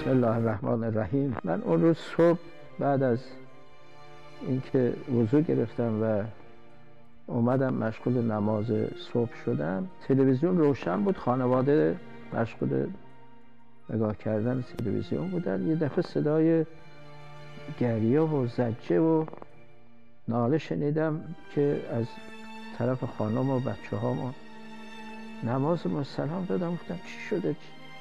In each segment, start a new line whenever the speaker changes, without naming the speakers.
بسم الله الرحمن الرحیم. من اون روز صبح بعد از اینکه وضو گرفتم و اومدم مشغول نماز صبح شدم، تلویزیون روشن بود، خانواده مشغول نگاه کردن تلویزیون بودن. یه دفعه صدای گریه و زجه و ناله شنیدم که از طرف خانم و بچه هامون. نماز ما سلام دادم، گفتم چی شده؟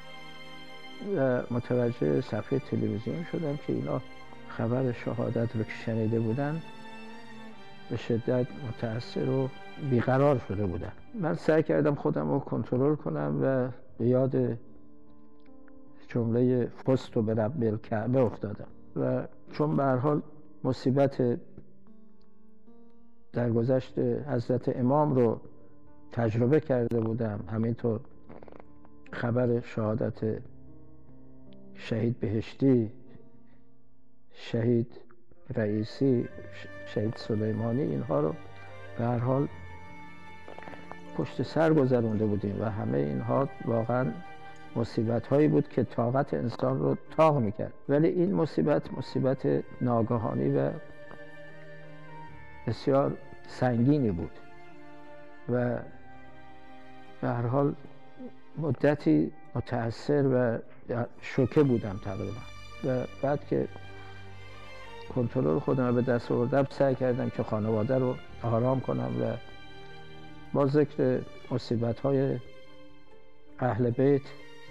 و متوجه صفحه تلویزیون شدم که اینا خبر شهادت رو که شنیده بودن به شدت متأثر و بیقرار شده بودن. من سعی کردم خودم رو کنترل کنم و به یاد جمله فزت برب الکعبه افتادم و چون به هر حال مصیبت در گذشت حضرت امام رو تجربه کرده بودم، همینطور خبر شهادت شهید بهشتی، شهید رئیسی، شهید سلیمانی، اینها رو به هر حال پشت سر گذرونده بودیم و همه اینها واقعا مصیبت هایی بود که طاقت انسان رو طاق میکرد. ولی این مصیبت ناگهانی و بسیار سنگینی بود و به هر حال مدتی متأثر و شوکه بودم تقریبا. و بعد که کنترل خودم رو به دست آوردم، سعی کردم که خانواده رو آرام کنم و با ذکر مصیبت‌های اهل بیت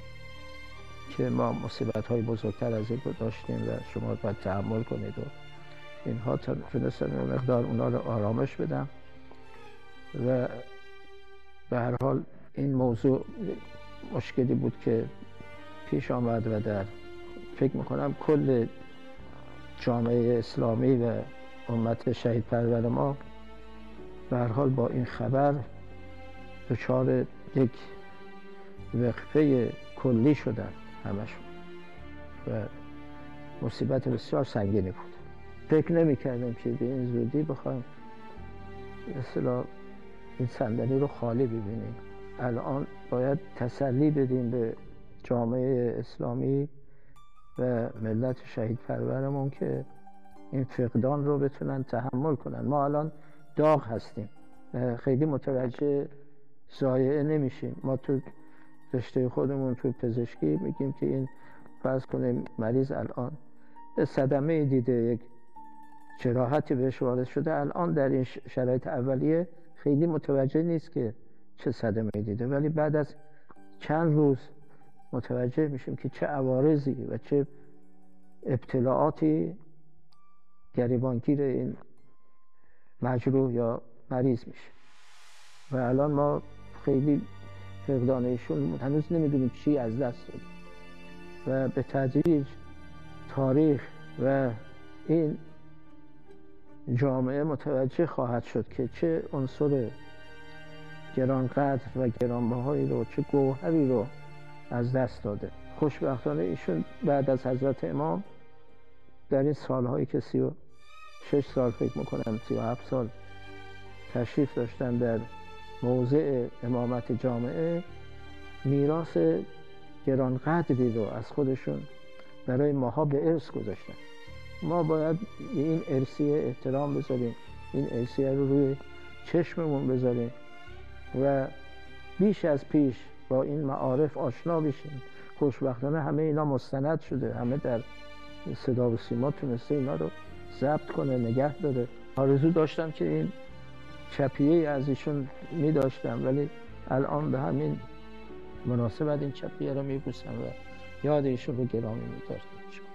که ما مصیبت‌های بزرگتر از این رو داشتیم و شما باید تحمل کنید و اینها، تونستم یه مقدار اونا رو آرامش بدم. و به هر حال این موضوع مشکلی بود که پیش آمد و در فکر میکنم کل جامعه اسلامی و امت شهید پرور ما به هر حال با این خبر دچار یک وقفه کلی شدن همشون و مصیبت بسیار سنگینی بود. فکر نمی کردم که به این زودی بخوایم مثلا این صندلی رو خالی ببینیم. الان باید تسلی بدیم به جامعه اسلامی و ملت شهید پرورمون که این فقدان رو بتونن تحمل کنن. ما الان داغ هستیم، خیلی متوجه ضایعه نمیشیم. ما تو رشته خودمون تو پزشکی میگیم که این فرض کنیم مریض الان صدمه دیده، یک جراحتی بهش وارد شده، الان در این شرایط اولیه خیلی متوجه نیست که چه صدمه دیده، ولی بعد از چند روز متوجه میشیم که چه عوارضی و چه ابتلاعاتی گریبانگیر این مجروح یا مریض میشه. و الان ما خیلی فقدان ایشون هنوز نمیدونیم چی از دست دادیم و به تدریج تاریخ و این جامعه متوجه خواهد شد که چه عنصر گرانقدر و گرانبهایی رو، چه گوهری رو از دست داده. خوشبختانه ایشون بعد از حضرت امام در این سالهایی که 36 سال فکر میکنم 37 سال تشریف داشتن در موضع امامت جامعه، میراث گرانقدری رو از خودشون برای ماها به ارث گذاشتن. ما باید این ارثیه احترام بذاریم، این ارثیه رو روی چشممون بذاریم و بیش از پیش با این معارف آشنا بشیم. خوشبختانه همه اینا مستند شده، همه در صدا و سیما تونسته اینا رو ضبط کنه، نگه داره. آرزو داشتم که این چپیه از ایشون می داشتم، ولی الان به همین مناسبت این چپیه رو می بوسم و یاد ایشون رو گرامی می دارم.